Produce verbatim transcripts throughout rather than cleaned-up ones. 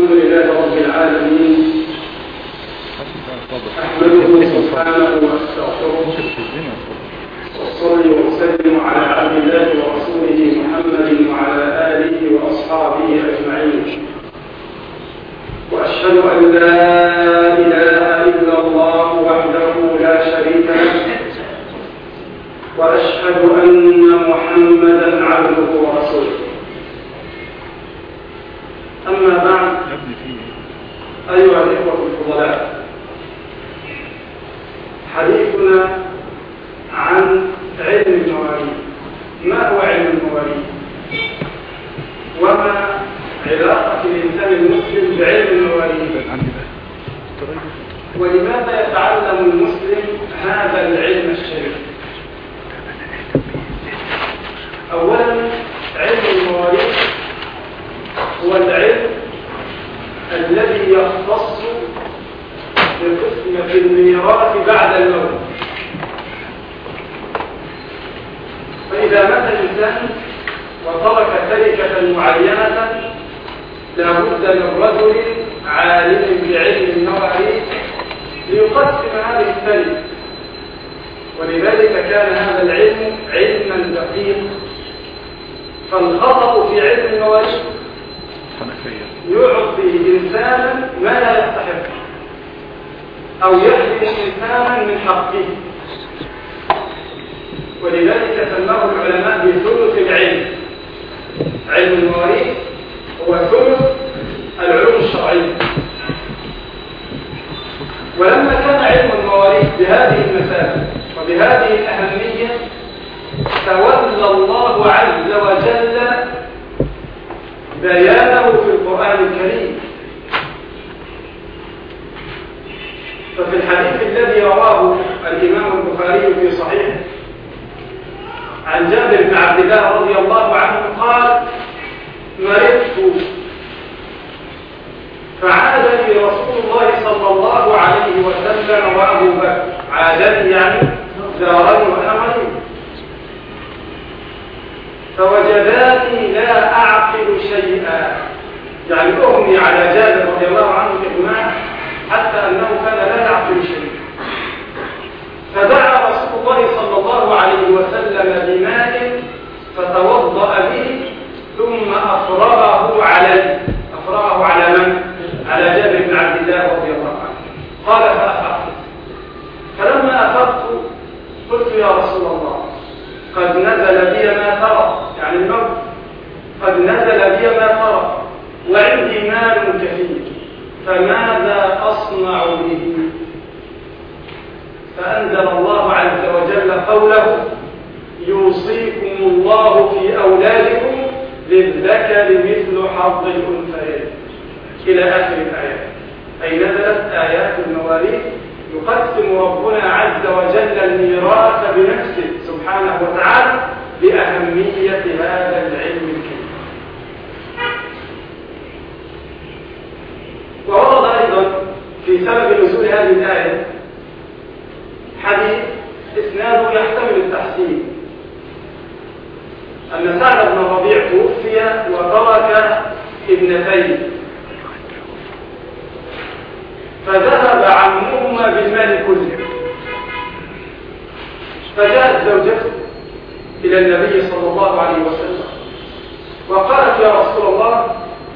الحمد لله رب العالمين، أحمده سبحانه وأستغفره، وأصلي وأسلم على عبد الله ورسوله محمد وعلى آله وأصحابه أجمعين، وأشهد أن لا إله إلا الله وحده لا شريك له، وأشهد أن محمدا عبده ورسوله. أما بعد، أيها الإخوة الفضلاء، حديثنا عن علم المواريث. ما هو علم المواريث؟ وما علاقة الإنسان المسلم بعلم المواريث؟ ولماذا يتعلم المسلم هذا العلم الشريف؟ أولا، علم المواريث هو العلم الذي يختص بقسمة الميراث بعد الموت. فإذا مات الإنسان وترك تركة معينة، لا بد من رجل عالم بعلم المواريث ليقسم هذه التركة. ولذلك كان هذا العلم علما دقيقا. فالخطأ في علم المواريث يعطي إنسانا ما لا يستحق، أو يحرم إنسانا من حقه. ولذلك سماه العلماء بثلث العلم. علم المواريث هو ثلث العلوم الشرعية. ولما كان علم المواريث بهذه المثابة وبهذه الأهمية، تولى الله عز وجل بيانه في القرآن الكريم. ففي الحديث الذي رواه الإمام البخاري في صحيحه عن جابر بن عبد الله رضي الله عنه قال: مرضت فعادني رسول الله صلى الله عليه وسلم وأبو بكر. عادني يعني زارني وأنا مريض، فوجداني لا أعقل شيئا، يعني أغمي على جابر رضي الله عنه إغماء حتى أنه كان لا يعقل شيئا. فدعا رسول الله صلى الله عليه وسلم بماء فتوضأ به ثم أفرغه عليه. أفرغه على من؟ على جابر بن عبد الله رضي الله عنه. قال: فأفقت. فلما أفقت قلت: يا رسول الله، قد نزل بي ما ترى، يعني الموت، قد نزل بي ما ترى وعندي مال كثير، فماذا أصنع به؟ فأنزل الله عز وجل قوله: يوصيكم الله في أولادكم للذكر مثل حظ الأنثيين، إلى آخر الآيات. أي نزلت آيات المواريث يقسم ربنا عز وجل الميراث بنفسه سبحانه وتعالى لأهمية هذا العلم الكريم. وورد أيضا في سبب نزول هذه الآية حديث إسناده يحتمل التحسين، أن سعد بن الربيع توفي وترك ابنتين، فذهب عمهما بالمال كله. فجاءت زوجته إلى النبي صلى الله عليه وسلم وقالت: يا رسول الله،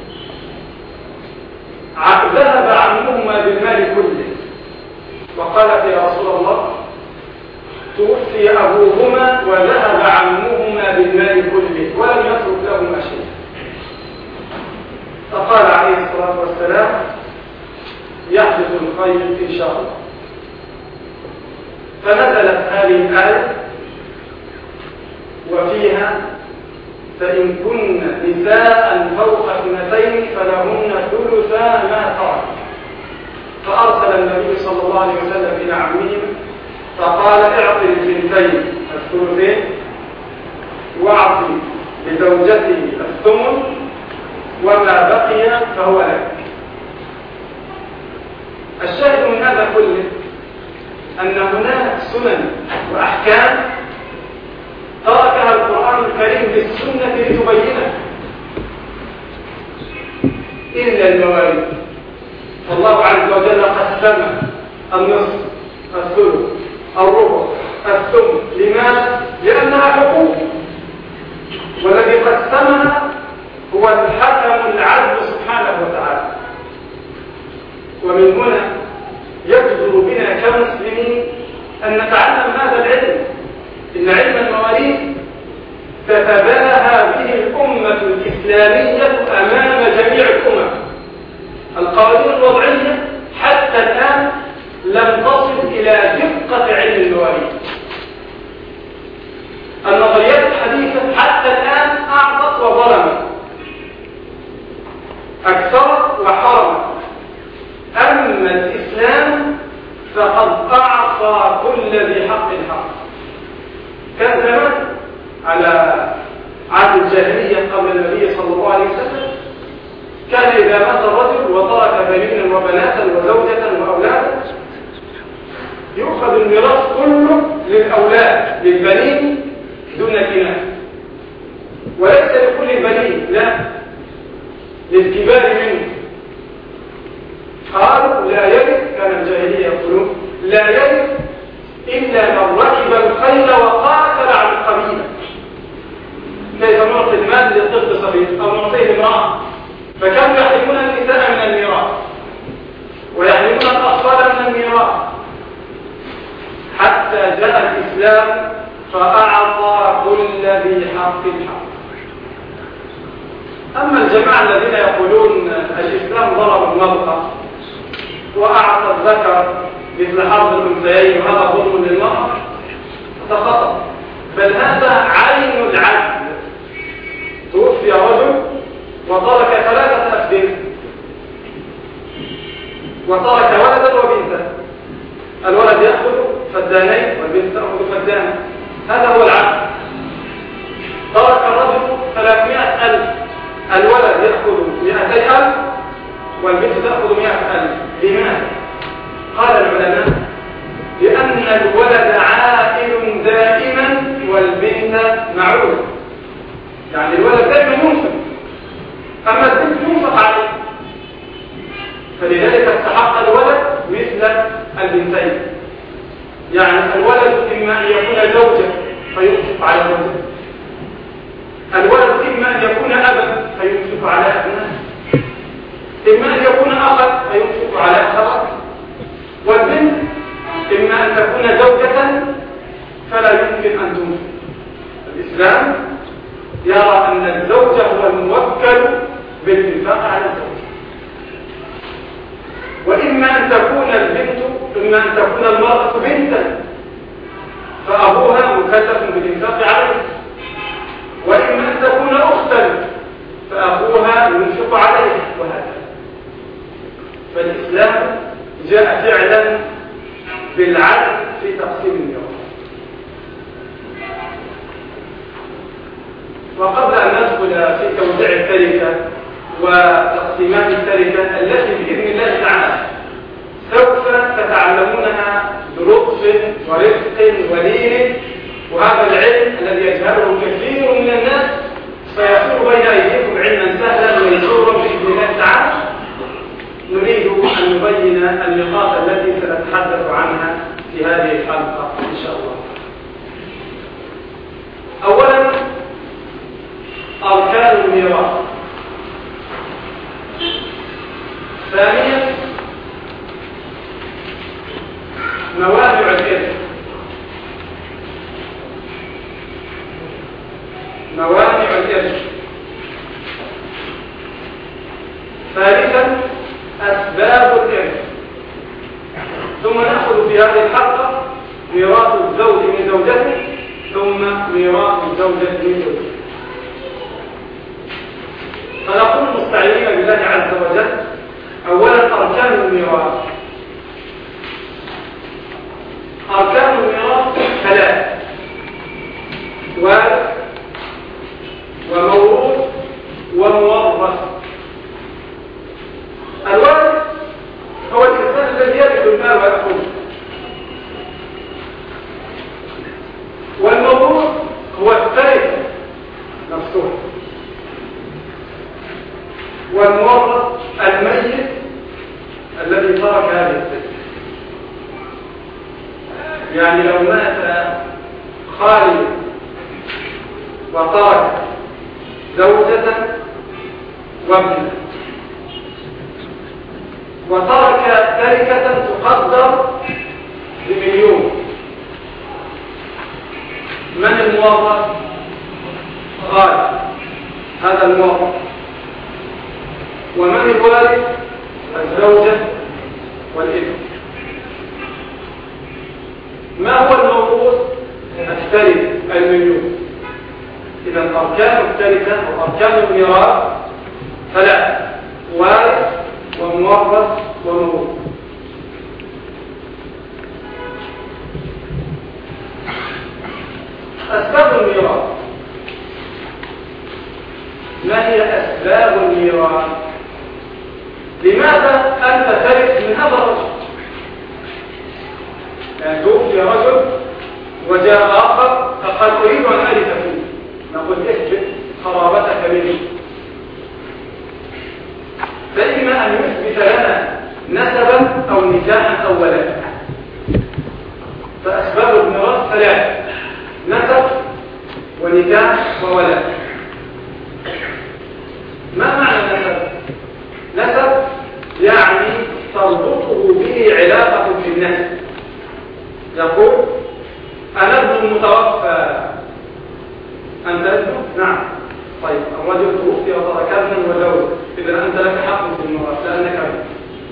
ذهب عمهما بالمال كله. وقالت: يا رسول الله، توفي أبوهما وذهب عمهما بالمال كله ولم يترك لهما شيء. فقال عليه الصلاة والسلام: يحدث الخير إن شاء الله. فنزلت هذه الآية وفيها: فإن كن نساء فوق اثنتين فلهن ثلثا ما ترك. فأرسل النبي صلى الله عليه وسلم إلى عمهم فقال: اعطي البنتين الثلثين واعطي لزوجته الثمن وما بقي فهو لك. الشاهد من هذا كله أن هناك سنن وأحكام تركها القرآن الكريم للسنة لتبينها، إلا المواريث. قسمها النصف، الثلث، الربع، الثمن. لماذا؟ لأنها حقوق، والذي قسمها هو الحكم العدل سبحانه وتعالى. ومن هنا يجدر بنا كمسلمين أن نتعلم هذا العلم، إن علم المواريث تتباهى به الأمة الإسلامية أمام جميع الأمم. القوانين الوضعية حتى الآن لم تصل إلى دقة علم المواريث. النظريات الحديثة حتى الآن أعطت وظلمت، أكثرت وحرمت. أما الإسلام فقد أعطى كل ذي حق حق. كان زمان على عهد الجاهلية قبل النبي صلى الله عليه وسلم، كان إذا مات الرجل وترك بنين وبناتا وزوجة وأولادا يؤخذ الميراث كله للأولاد، للبنين دون كناية، وليس لكل البنين، لا، للكبار منه. قالوا لا يرث، كان الجاهلية يقولون لا يرث إلا من ركب الخيل وقاتل عن القبيلة. كيف نعطي المال للطفل صغير أو نعطيه امرأة؟ فكانوا يحرمون النساء من الميراث ويحرمون الأطفال من الميراث، حتى جاء الإسلام فأعطى كل ذي حق حق. أما الجماعة الذين يقولون الإسلام ضرب المرأة وأعطى الذكر مثل حظ الأنثيين وهذا ظلم للمرأة، هذا خطأ، بل هذا عين العدل. توفي رجل وترك ثلاثة أبناء وترك ولدا وبنتا، الولد يأخذ فدانين والبنت تأخذ فدانا، هذا هو العدل. ترك الرجل ثلاثمائة ألف، الولد يأخذ مئتي ألف والبنت تأخذ مئة ألف. لماذا؟ قال العلماء لأن الولد عائل دائما والبنت معولة، يعني الولد دائما منفق، أما البنت ينفق عليه، فلذلك استحق الولد مثل البنتين. يعني الولد إما أن يكون زوجا فينفق على زوجته، الولد إما أن يكون أبا فينفق على أبنائه، إما أن يكون أخا فينفق على أخواته، والبنت إما أن تكون زوجة فلا يمكن أن تنفق. الإسلام يرى أن الزوج هو الموكل بالإنفاق على الزوج، وإما أن تكون البنت إما أن تكون المرأة بنتا فأبوها مكلف بالإنفاق عليه، وإما أن تكون أختا فأبوها ينفق عليه، وهكذا. فالإسلام جاء فعلا بالعدل في تقسيم الميراث. وقبل أن ندخل في توزيع التركة وتقسيمات التركة التي بإذن الله تعالى سوف تتعلمونها برفق ورفق ولين، وهذا العلم الذي يجهله كثير من الناس سيصير بين أيديكم علما سهلا ويسورا بإذن الله تعالى. نريد أن نبين النقاط التي سنتحدث عنها في هذه الحلقة إن شاء الله. أولا أركان الميراث، ثانيا موانع الإرث، موانع الإرث، ثالثا أسباب الإرث، ثم نأخذ في هذه الحلقة ميراث الزوج من زوجته، ثم ميراث الزوجة من زوجته. فنقول مستعينين بالله عز وجل أولا أركان الميراث. أركان الميراث ثلاث: وارث وموروث ومورث. الوارث هو الإنسان الذي يرث المال ويأخذه، والموروث هو التركة نفسه، والمورث الميت الذي ترك هذه التركة. يعني لو مات خالد وترك زوجة وابنة وترك تركة تقدر بمليون، من الموظف؟ خالد، هذا الموظف. ومن الوالد؟ الزوجة والابن. ما هو الموروث؟ التركة المليون. إذا أركان التركة أو أركان الميراث ثلاث: وارث ومورث وموروث. أسباب الميراث. ما هي أسباب الميراث؟ لماذا أنت ترث من هذا الرجل؟ يعني توفي رجل وجاء آخر فقال أريد أن أرث فيه، نقول اثبت قرابتك منه، فإما أن يثبت لنا نسبا أو نكاحا أو ولدا. فأسباب الميراث ثلاث: نسب ونكاح وولد. ما معنى نسب؟ نسب يعني تربطه به علاقة في النسب. يقول أنا ابن المتوفى، أنت ابنه؟ نعم. طيب الرجل توفي وترك ابنا وزوجا، إذا أنت لك حق في الميراث لأنك ابن.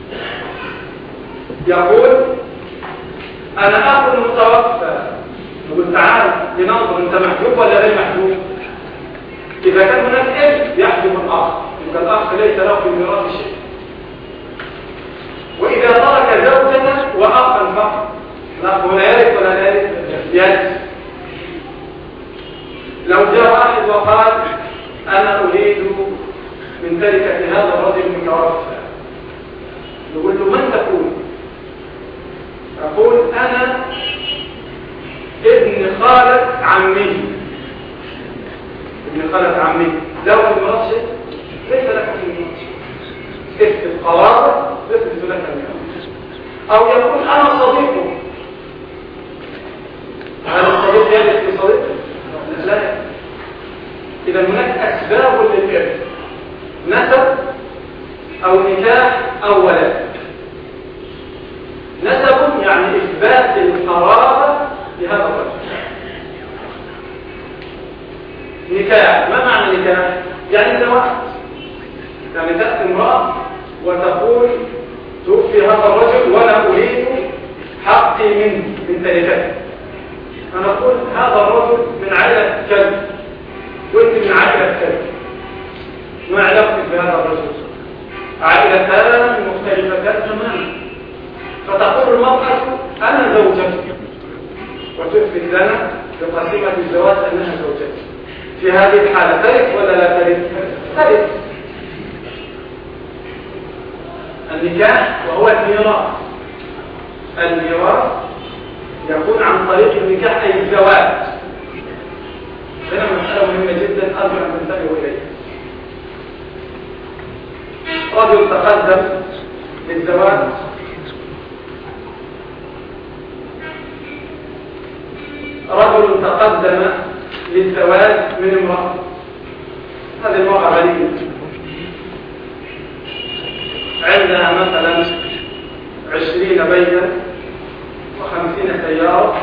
يقول أنا أخو المتوفى، نقول تعال لننظر أنت محجوب ولا غير محجوب. إذا كان هناك ابن يحجب الأخ، يبقى الأخ ليس له في الميراث شيء. وإذا ترك زوجة وأخا فقط، الأخ هنا يرث ولا لا يرث؟ يرث. لو جاء واحد وقال أنا أريد من تركة هذا الرجل المتوفى، نقول له من تكون؟ يقول أنا ابن خالة عمي. ابن خالة عمي لو في الميراث شيء؟ ليس لك في الميراث شيء. اثبت قرابة اثبت لك الميراث. أو يقول أنا صديقه، هذا الصديق يرث في صديقه؟ لا. إذا هناك أسباب للإرث: نسب أو نكاح أو ولد. نسب يعني إثبات القرابة لهذا الرجل. نكاح، ما معنى نكاح؟ يعني زواج. يعني تأتي امرأة وتقول توفي هذا الرجل وأنا أريد حقي منه من تركته. أنا أقول هذا الرجل من عائلة كذا وأنت من عائلة كذا، ما علاقتك بهذا الرجل؟ عائلتان مختلفتان تماما. فتقول المرأة أنا زوجتك وتثبت لنا بقسيمة الزواج أنها زوجتك. في هذه الحالة ترث ولا لا ترث؟ ترث. النكاح وهو الميراث. الميراث يكون عن طريق النكاح أي الزواج. هنا مسألة مهمة جدا أرجو أن تنتبهوا إليها. رجل تقدم للزواج، رجل تقدم للزواج من امرأة. هذه المرأة غنية عندها مثلا عشرين بيتا وخمسين سيارة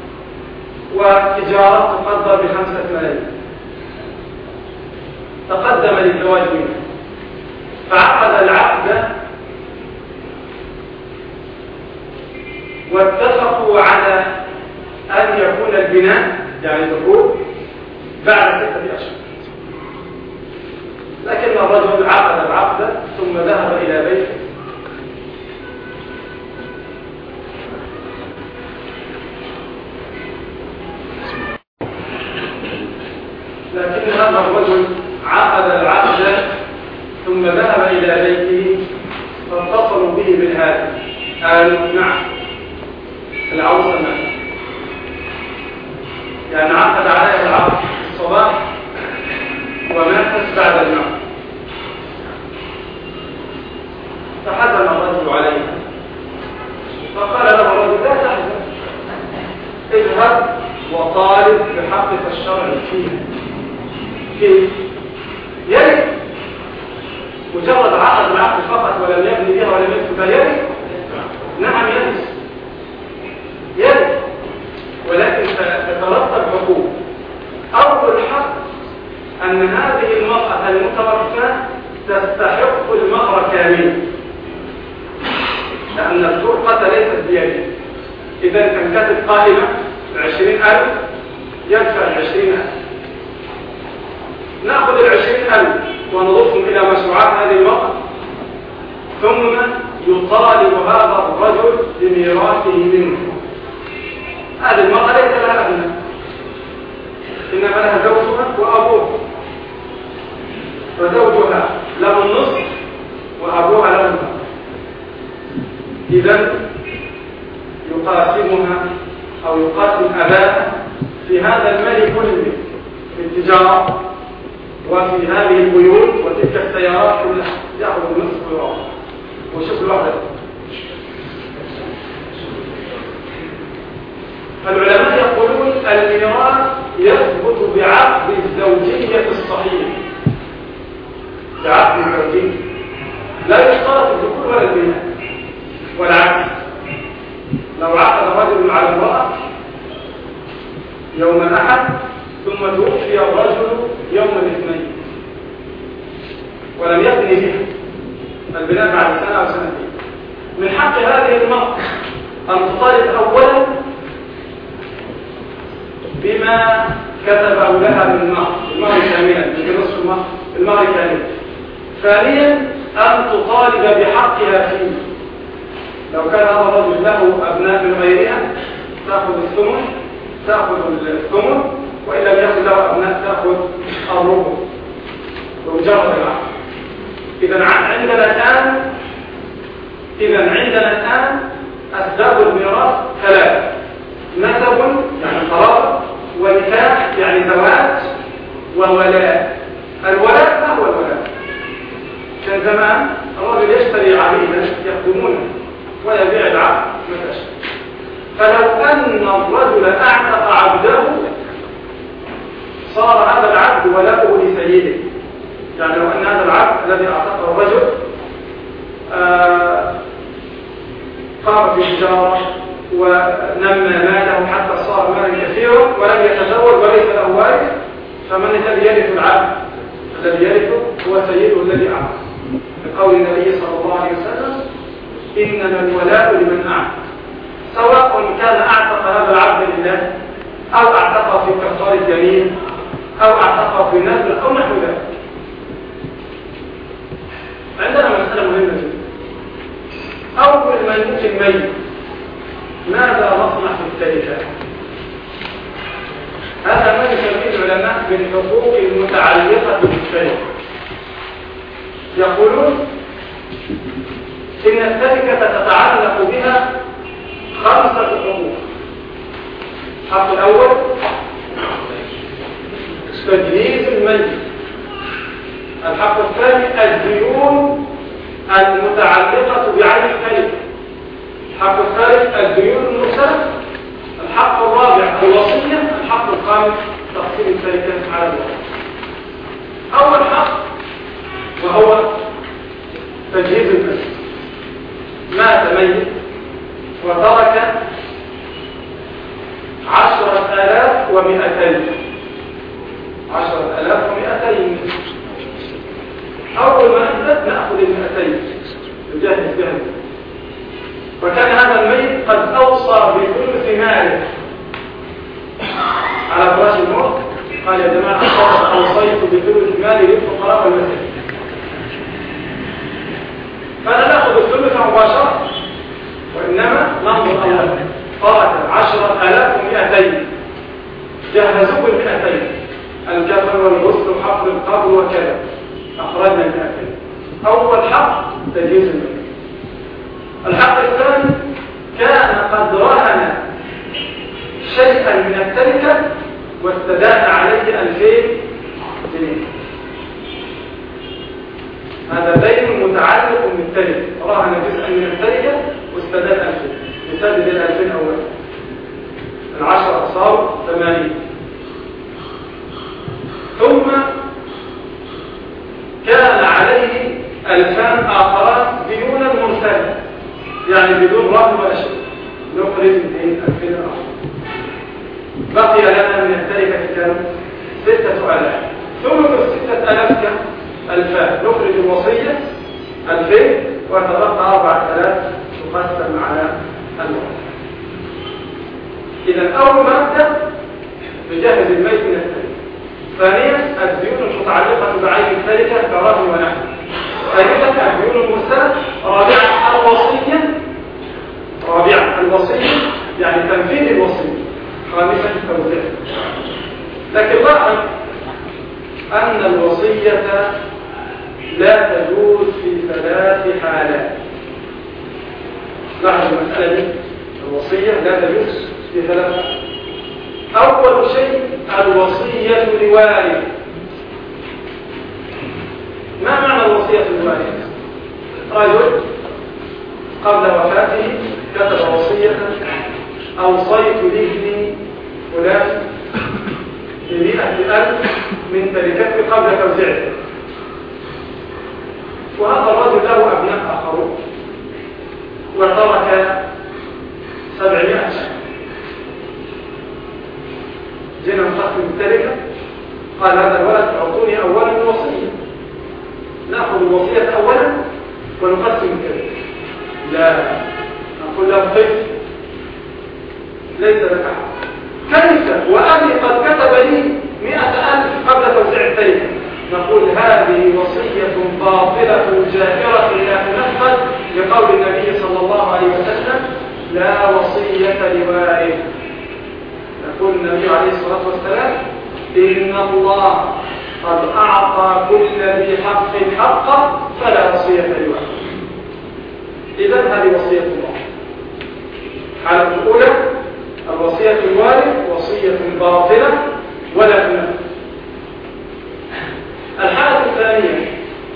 وتجارة تقدر بخمسة ملايين. تقدم للزواج منها فعقد العقد واتفقوا على أن يكون البناء يعني دخول بعد ستة أشهر. لكن الرجل عقد العقد ثم ذهب إلى بيته لكن هذا الرجل عقد العقد ثم ذهب إلى بيته فاتصلوا به بالهاتف قالوا نعم العروسة ماتت. يعني عقد عليها العقد في الصباح وماتت بعد الموت. فحزن الرجل عليها فقال له الرجل لا تحزن فيها. كيف؟ يرث مجرد عقد العقد فقط ولم يبني بها ولم يدخل بها يرث؟ نعم يرث يرث، ولكن تترتب حقوق. أول حق أن هذه المرأة المتوفاة تستحق المهر كاملا، لأن الفرقة ليست بيده. إذا كان كاتب قائمة بعشرين ألف يدفع العشرين ألف، نأخذ العشرين ألف ونضفهم إلى مشروعات هذه المرأة، ثم يطالب هذا الرجل بميراثه منه. هذه المرأة ليس لها أبناء، إنما لها زوجها وأبوها، فزوجها له النصف وأبوها له النصف. إذن يقاسمها أو يقاسم أباها في هذا المال كله، في التجارة وفي هذه البيوت وتلك السيارات كلها، يأخذ النصف ويعطي. وشوف الوحدة. فالعلماء يقولون الميراث يثبت بعقد الزوجية الصحيح، بعقد الزوجية لا يشترط الذكور ولا الإناث، والعكس. لو عقد رجل على امرأة يوم الأحد ثم توفي الرجل يوم الاثنين ولم يبني بها، البناء بعد سنة أو سنتين، من حق هذه المرأة أن تطالب أولا بما كتبه لها من مهر، المهر كاملا، مش نصف المهر، المهر كاملا. ثانيا أن تطالب بحقها فيه. لو كان هذا الرجل له أبناء من غيرها تأخذ الثمن، تأخذ الثمن، وإن لم يكن له أبناء تأخذ الربع بمجرد العقد. إذا عندنا الآن إذا عندنا الآن أسباب الميراث ثلاثة: نسب يعني قرابة، ونكاح يعني زواج، وولاء. الولاء ما هو الولاء؟ كان زمان الرجل يشتري عبيدا يخدمونه ويبيع العبد متى شاء. فلو أن الرجل أعتق عبده صار هذا العبد ولاؤه لسيده. يعني لو أن هذا العبد الذي أعتقه الرجل قام في التجارة ونمى ماله حتى صار مالا كثيرا ولم يتزوج وليس له وارث، فمن الذي يرث العبد؟ الذي يرثه هو سيده الذي أعتق، بقول النبي صلى الله عليه وسلم: إنما الولاء لمن أعتق، سواء كان أعتق هذا العبد لله أو أعتقه في كفارة اليمين أو أعتقه في النذر أو نحو ذلك. عندنا مسألة مهمة جدا. أول ما يموت الميت ماذا نصنع في التركة؟ هذا ما يسميه العلماء بالحقوق المتعلقة بالتركة. يقولون إن التركة تتعلق بها خمسة حقوق. الحق الأول تجهيز الميت. الحق الثاني الديون المتعلقة بعين التركة. الحق الثالث الديون المرسلة. الحق الرابع الوصية. الحق الخامس تقسيم التركة على الوصية. أول حق وهو تجهيز الميت. مات ميت وترك عشرة آلاف ومئتين عشرة آلاف ومئتين. أول ما نبدأ نأخذ المئتين نجهز بها. وكان هذا الميت قد أوصى بثلث ماله على فراش الموت، قال: يا جماعة أوصيت بثلث مالي للفقراء والمساكين. فلا نأخذ الثلث مباشرة، وإنما ننظر أولا. قاتل عشرة آلاف ومئتين، جهزوا المئتين، الجفن والغسل وحفر القبر وكذا، أخرجنا المئتين. أول حق تجهيز الميت. الحق الثاني كان قد رهن شيئا من التركة واستدان عليه ألفين جنيه. هذا دين متعلق بالتركة، رهن جزءا من التركة واستدان ألفين، يسدد الألفين أولا. العشرة صار ثمانين. ثم كان عليه ألفان آخران بدون المرسل، يعني بدون رهن ولا شيء، نخرج من ألفين آخر. بقي لنا من التركة كم؟ ستة آلاف. ثلث الستة آلاف كم؟ ألفان. نخرج الوصية ألفين وتبقى أربعة آلاف تقسم على الوصية. إذا أول ما نبدأ نجهز الميت من التركة. ثانيا الديون المتعلقة بعين التركة كرهن ونحو. ثالثا الديون المرسلة. رابعا الوصية. رابعا الوصية يعني تنفيذ الوصية. خامسا التوزيع. لكن لاحظ أن الوصية لا تجوز في ثلاث حالات. لاحظ المسألة دي، الوصية لا تجوز في ثلاث حالات. أول شيء الوصية لوارث. ما معنى الوصية للوارث؟ رجل قبل وفاته كتب وصية: أوصيت لابني فلان بمئة ألف من تركته قبل توزيعه. وهذا الرجل له أبناء آخرون وترك سبعمائة ألف. جينا نقسم التركة، قال هذا الولد أعطوني أولا الوصية، نأخذ الوصية أولا ونقسم التركة. لا، نقول له طيب ليس لك حق. كيف وأبي قد كتب لي مئة ألف قبل توزيع التركة؟ نقول هذه وصية باطلة جائرة لا تنفذ لقول النبي صلى الله عليه وسلم: لا وصية لوارث. يقول النبي عليه الصلاة والسلام: إن الله قد أعطى كل ذي حق حقه فلا وصية لوارث. إذن هذه وصية الله. الحالة الأولى الوصية الوارث وصية باطلة ولا تنفذ. الحالة الثانية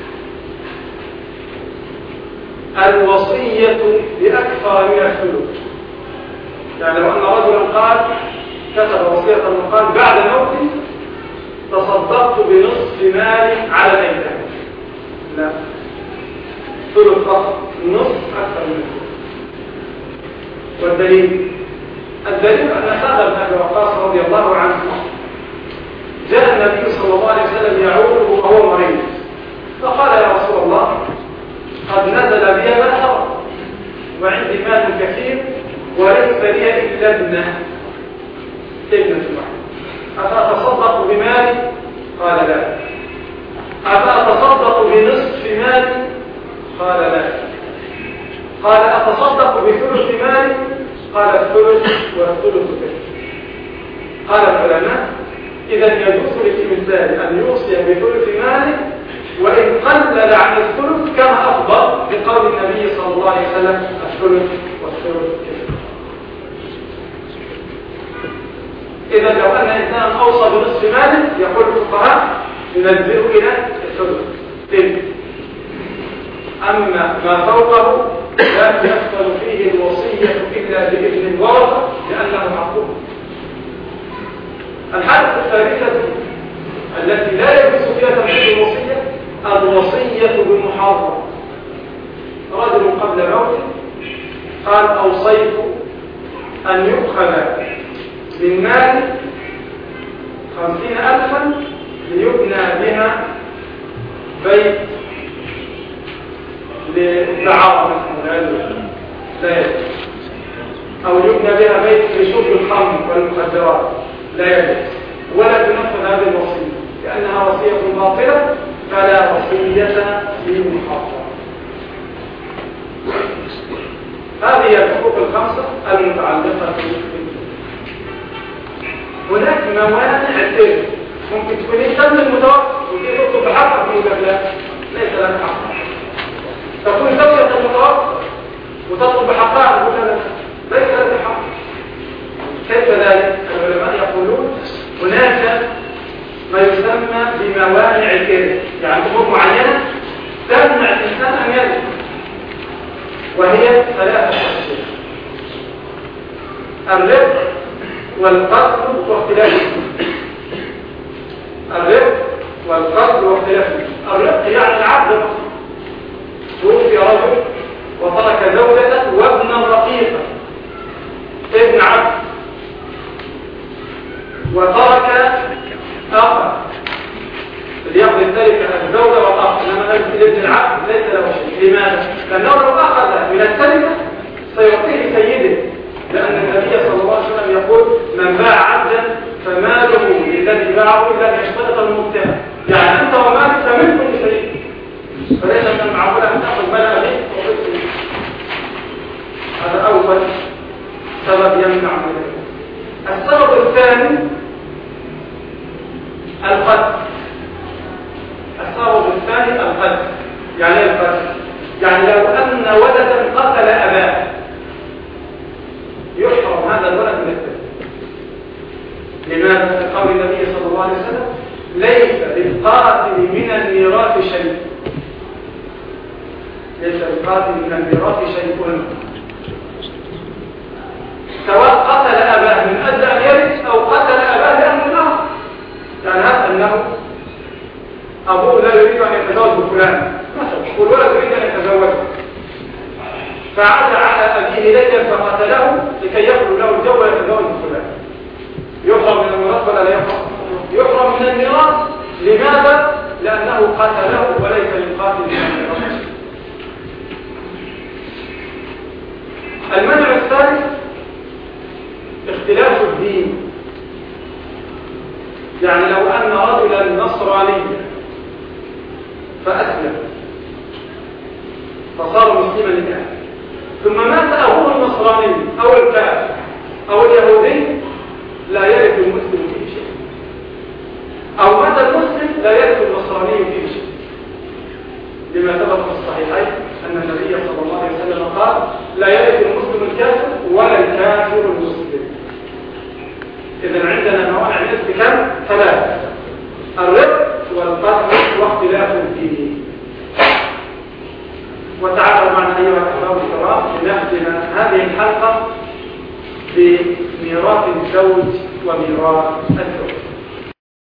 الوصية بأكثر من الثلث. يعني لو أن رجلا قال كتب وصية قال بعد موتي تصدقت بنصف مالي على الأيتام. لا، ثلث فقط، نصف أكثر من الثلث. والدليل الدليل أن سعد بن أبي وقاص رضي الله عنه جاء النبي صلى الله عليه وسلم يعوده وهو مريض، فقال: يا رسول الله، قد نزل بي بلاء وعندي مال كثير وليس لي إلا ابنة ابنة واحدة، أفأتصدق بمالي؟ قال: لا. أفأتصدق بنصف مالي؟ قال: لا. قال: أتصدق بثلث مالي؟ قال: الثلث والثلث كثير. قال العلماء: إذا يجوز للإنسان أن يوصي بثلث ماله وإن قلل عن الثلث كان أفضل، بقول النبي صلى الله عليه وسلم: الثلث والثلث كثير. إذا لو أن إنسان أوصى بنصف ماله يقول الفقهاء ينزله إلى الثلث ثلث. أما ما فوقه لا يدخل فيه الوصية إلا بإذن الورثة لأنه معقول. الحالة الثالثة التي لا يجوز فيها تنفيذ الوصية الوصية بالمحاضرة. رجل قبل موته قال: أوصيت أن يؤخذ من مال خمسين ألفا ليبنى بها بيت للدعارة لا يجوز، أو يبنى بها بيت لشرب الخمر والمخدرات لا يجوز، ولا تنفذ هذه الوصية لأنها وصية باطلة، فلا وصية للمحاضرة. هذه الحقوق الخمسة المتعلقة بالوصية. هناك موانع الترك، ممكن تكون تم المتوفى وتيجي تطلب بحقك من لا ليس لك حق. تكون زوجة المتوفى وتطلب بحقها وتقول ليس لك حق. كيف ذلك؟ العلماء يقولون هناك ما يسمى بموانع الترك، يعني امور معينة تمنع الإنسان أن يرث، وهي ثلاثة أشياء: الرق والقتل واختلاف الرق والقتل واختلاف. الرق يعني العبد، توفي رجل وترك زوجته وابنا رقيقا، ابن عبد، وترك اخا ليقضي التركه الزوجه والاخ، انما ابن العبد ليس له شيء. لماذا؟ لانه لو اخذ من التركه سيعطيه سيده، لان النبي صلى الله عليه وسلم يقول: من باع عبدا فماله للذي باعه الا ان يشترط المبتاع. يعني انت ومالك فمنكم لسيدك، فليس من المعقول ان تاخذ مال ابيك وتسلم. هذا اول سبب يمنع من ذلك. السبب الثاني القتل. السبب الثاني القتل. يعني ايه القتل؟ يعني لو ان ولدا قتل اباه يحرم هذا الولد من التركه. لماذا؟ قول النبي صلى الله عليه وسلم: ليس للقاتل من الميراث شيء. ليس للقاتل من الميراث شيء، سواء قتل أباه من أجل أن يرث أو قتل أباه لأنه الأرض. يعني هذا أنه أبوه لا يريد أن يتزوج بفلان مثلا، والولد يريد أن يتزوجه، فعاد على أبيه ليلا فقتله لكي يخلو له الجو ويتزوج بفلان. يحرم من الميراث ولا لا يحرم؟ يحرم من الميراث. لماذا؟ لأنه قتله وليس للقاتل من الميراث. المنع الثالث اختلاف الدين. يعني لو أن رجلا نصرانيا فأسلم فصار مسلما الآن، ثم مات أبوه النصراني أو الكافر أو اليهودي، لا يرث المسلم فيه شيء، أو مات المسلم لا يرث النصراني فيه شيء، لما ثبت في الصحيحين أن النبي صلى الله عليه وسلم قال: لا يرث المسلم الكافر ولا الكافر المسلم. إذن عندنا موانع الرزق كم؟ ثلاثة: الرق والقتل واختلاف الدين. وتعالوا معنا أيها الأحباب الكرام لنختم هذه الحلقة بميراث الزوج وميراث الزوج.